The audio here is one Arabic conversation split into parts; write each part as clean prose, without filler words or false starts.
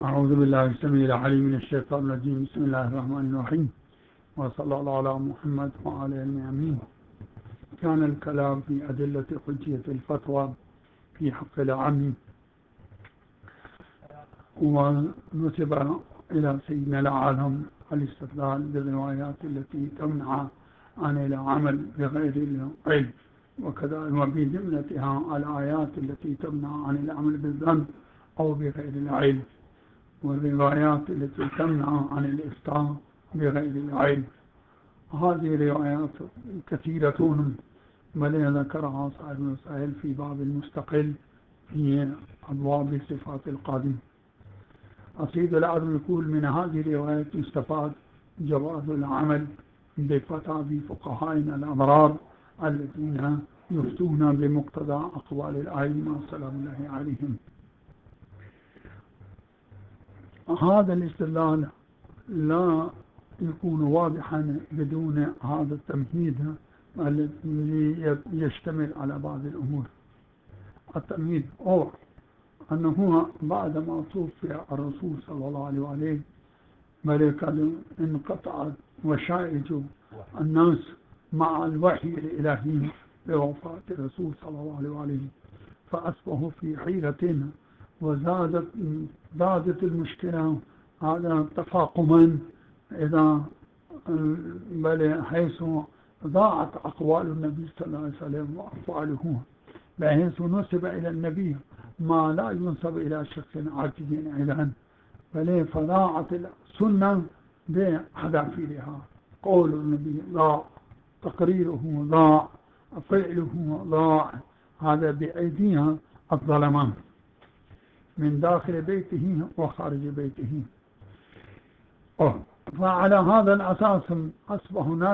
أعوذ بالله السميع العليم من الشيطان الرجيم. بسم الله الرحمن الرحيم، وصلى الله على محمد وعلى آله الأمين. كان الكلام في أدلة حجية الفتوى في حق العام، ونسب إلى سيدنا العالم الاستدلال بالروايات التي تمنع عن العمل بغير العلم، وكذلك وفي جملتها الآيات التي تمنع عن العمل بالظن أو بغير العلم، والروايات التي تمنع عن الإفتاء بغير العلم. هذه روايات كثيرة، بل ذكرها صاحب المسائل في باب المستقل في أبواب صفات القادم. أصيد العلم يقول من هذه الروايات يستفاد جواز العمل بفتاوى فقهائنا الأبرار الذين يفتون بمقتضى أقوال الأئمة سلام الله عليهم. هذا الاستدلال لا يكون واضحا بدون هذا التمهيد الذي يشتمل على بعض الأمور. التمهيد هو أنه بعدما توفي الرسول صلى الله عليه وآله قد انقطعت وشائج الناس مع الوحي الإلهي بوفاة الرسول صلى الله عليه وآله، فأصبحوا في حيرة، وزادت المشكلة هذا تفاقما إذا حيث ضاعت أقوال النبي صلى الله عليه وسلم وأفعاله، بحيث نسب إلى النبي ما لا ينسب إلى شخص عاجز أيضا، فضاعت السنة بحذافيرها. قول النبي ضاع، تقريره ضاع، فعله ضاع، هذا بأيديها الظلمان من داخل بيته وخارج بيته. فعلى هذا الأساس أصبح ناس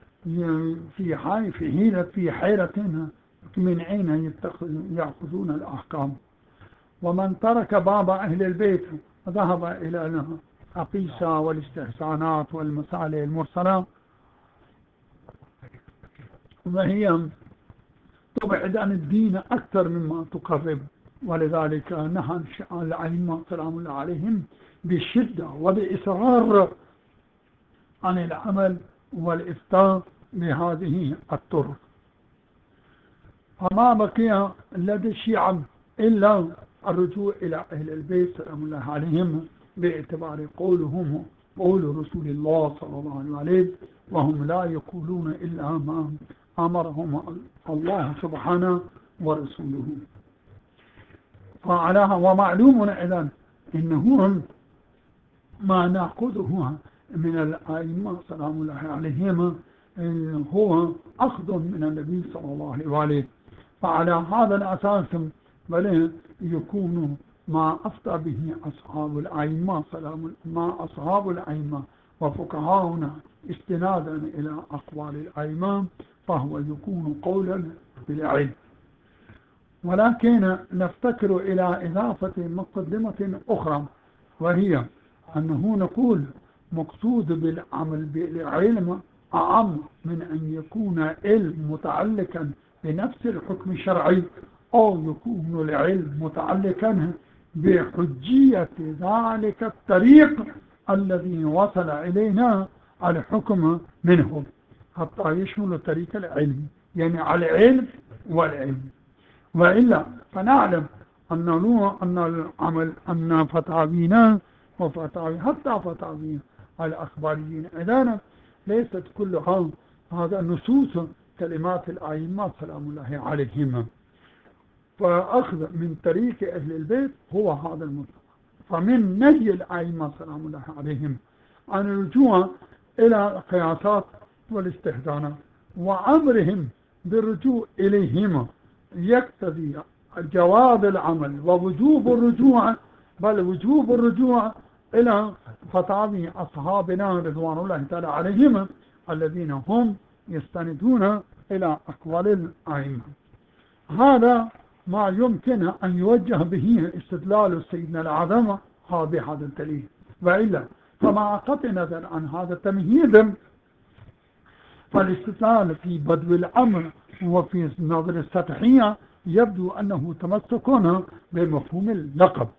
في حيرة من أين يأخذون الأحكام. ومن ترك باب أهل البيت ذهب إلى العقيسة والاستحسانات والمسائل المرسلة، وهي تبعد عن الدين أكثر مما تقرب، ولذلك نهى الأئمة سلام الله عليهم بشدة وبإصرار عن العمل والإفتاء بهذه الطرق. فما بقي لدى الشيعة إلا الرجوع إلى أهل البيت سلام الله عليهم باعتبار قولهم قول رسول الله صلى الله عليه وسلم، وهم لا يقولون إلا ما أمرهم الله سبحانه ورسوله. ومعلوم أيضا إنه ما نأخذه من الأئمة سلام الله عليهم هو أخذ من النبي صلى الله عليه وآله. فعلى هذا الأساس يكون ما أفتى به أصحاب الأئمة وفقهاؤنا استنادا إلى أقوال الأئمة، فهو يكون قولا بالعلم. ولكن نفتكر إلى إضافة مقدمة أخرى، وهي أنه نقول مقصود بالعمل بالعلم أعم من أن يكون علم متعلقا بنفس الحكم الشرعي، أو يكون العلم متعلقا بحجية ذلك الطريق الذي وصل إلينا الحكم منه، حتى يشمل طريق العلم، يعني على العلم والعلم. وإلا فنعلم أن فتاوينا حتى فتاوي الأخباريين أيضا ليست كلها هذا نصوص كلمات الأئمة سلام الله عليهم. فأخذ من طريق أهل البيت هو هذا المطلق. فمن نهي الأئمة سلام الله عليهم عن الرجوع إلى القياسات والاستحسانات وأمرهم بالرجوع إليهما يقتضي جواز العمل ووجوب الرجوع، بل وجوب الرجوع إلى فتاوي أصحابنا رضوان الله تعالى عليهم الذين هم يستندون إلى أقوال الأئمة. هذا ما يمكن أن يوجه به استدلال سيدنا الأعظم بهذا الدليل. وإلا فمع قطع نظر عن هذا التمهيد، فالاستدلال في بدء الأمر وفي النظر السطحية يبدو أنه تمسكنا بمفهوم اللقب،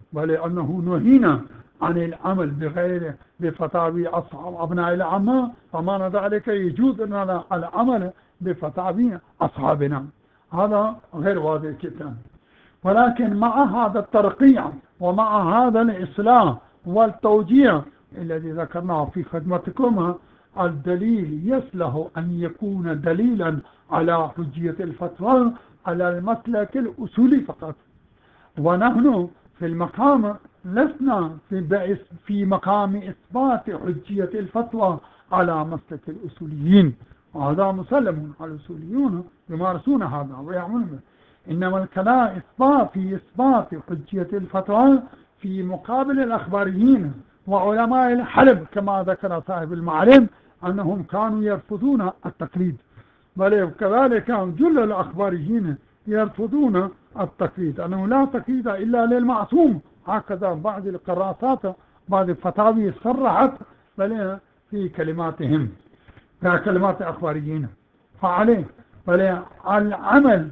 بل أنه نهينا عن العمل بغير بفتاوي أصحاب أبناء العامة، فمعنى ذلك يجوز لنا العمل بفتاوي أصحابنا. هذا غير واضح جدا. ولكن مع هذا الترقيع ومع هذا الإصلاح والتوجيه الذي ذكرناه في خدمتكم، الدليل يصلح أن يكون دليلا على حجية الفتوى على المسلك الأصولي فقط. ونحن في المقام لسنا في مقام إثبات حجية الفتوى على مسلك الأصوليين، وهذا مسلم. الأصوليون يمارسون هذا ويعملون، إنما الكلام في إثبات حجية الفتوى في مقابل الأخباريين وعلماء الحلب، كما ذكر صاحب المعلم أنهم كانوا يرفضون التقليد، بل كذلك جل الأخباريين يرفضون التقليد، أنه لا تقليد إلا للمعصوم. هكذا بعض القراءات بعض الفتاوي صرحت بل في كلماتهم، في كلمات الأخباريين. فعليه بل العمل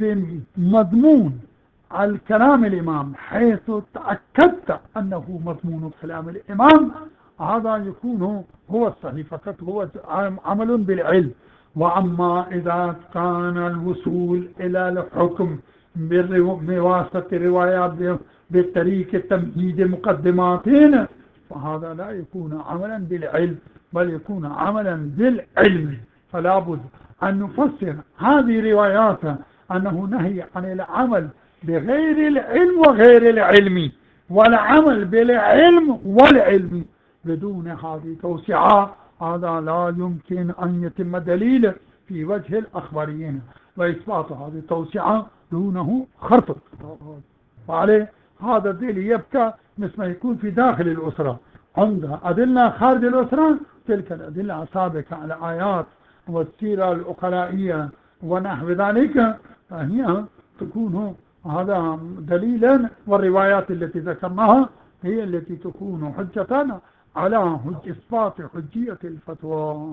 بمضمون الكلام الإمام حيث تأكدت أنه مضمون كلام الإمام، هذا يكون هو الصحيح فقط، هو عمل بالعلم. وأما إذا كان الوصول إلى الحكم بواسطة الروايات بالطريق تمهيد مقدماتين، فهذا لا يكون عملا بالعلم بل يكون عملا بالعلم. فلا بد أن نفسر هذه الروايات أنه نهي عن العمل بغير العلم وغير العلم، والعمل بالعلم والعلم بدون هذه توسعة، هذا لا يمكن أن يتم دليل في وجه الأخباريين، وإثبات هذه التوسعة دونه خرط. وعليه هذا الدليل يبقى مثل ما يكون في داخل الأسرة، عند أدلة خارج الأسرة تلك الأدلة السابقة على آيات والسيرة الأقلائية ونحو ذلك، فهي تكون هذا دليلا، والروايات التي ذكرناها هي التي تكون حجة على إثبات حجية الفتوى.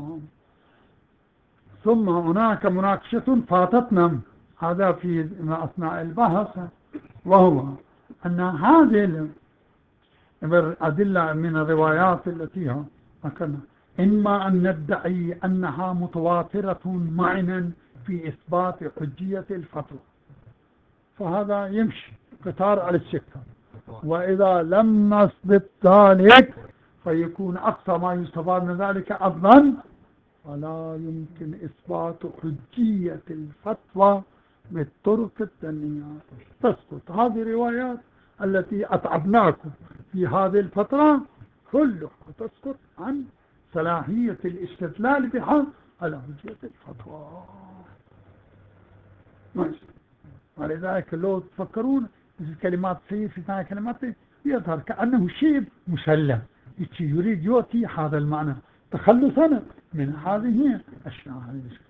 ثم هناك مناقشة فاتتنا هذا في أثناء البحث، وهو أن هذه الأدلة من الروايات التي ذكرنا إما أن ندعي أنها متواترة معنا في إثبات حجية الفتوى، فهذا يمشي قطار على السكة. وإذا لم نثبت ذلك فيكون أقصى ما يستفاد من ذلك الظن، ولا يمكن إثبات حجية الفتوى بالطرق الثانية. تسقط هذه الروايات التي أتعبناكم في هذه الفترة كلها، تسقط عن صلاحية الاستدلال بها على حجية الفتوى. ماشي. ولذلك لو تفكرون الكلمات في ثانية كلمات يظهر كأنه شيء مسلم يريد يؤتي هذا المعنى تخلصا من هذه الأشياء.